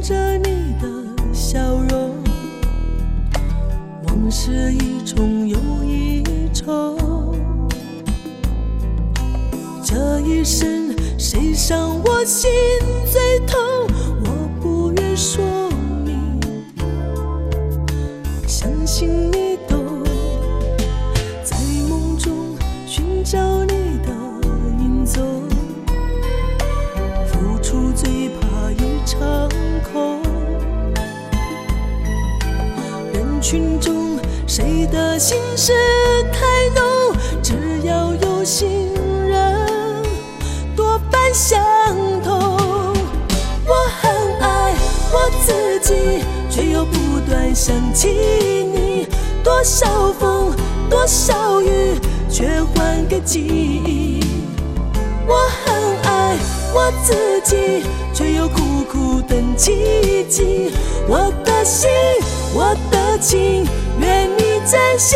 着你的笑容，往事一重又一重。这一生谁伤我心最痛，我不愿说明，相信你懂。在梦中寻找你的影踪，付出最怕一场空。人群中谁的心事太浓，只要有心人多半相同。我很爱我自己，却又不断想起你。多少风，多少雨，却还给记忆。我很爱我自己，却又苦苦等奇迹。我的心，我的情，愿你珍惜。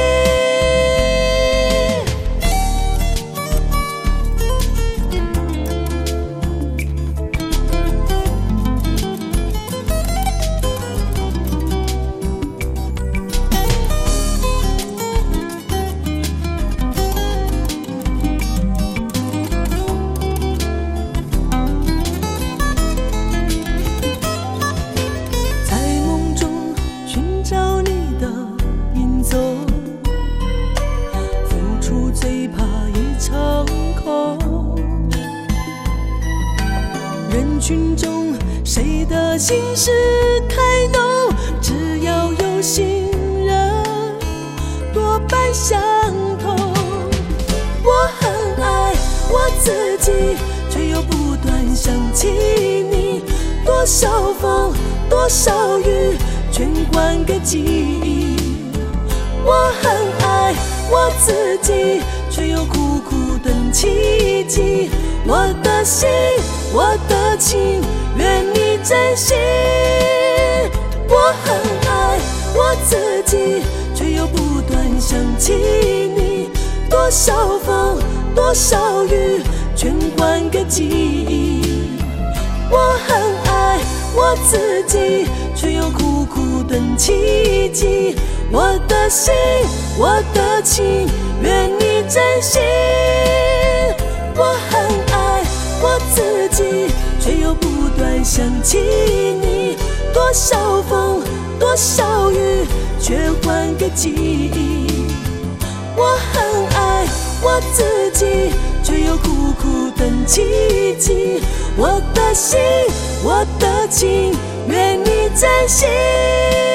人群中谁的心事太浓，只要有心人多半相同。我很爱我自己，却又不断想起你。多少风，多少雨，全还给记忆。我很爱我自己，却又苦苦等奇迹。我的心，我的情，愿你珍惜。我很爱我自己，却又不断想起你。多少风，多少雨，全还给记忆。我很爱我自己，却又苦苦等奇迹。我的心，我的情，愿你珍惜。我很爱我自己，却又不断想起你。多少风，多少雨，却还给记忆。我很爱我自己，却又苦苦等奇迹。我的心，我的情，愿你珍惜。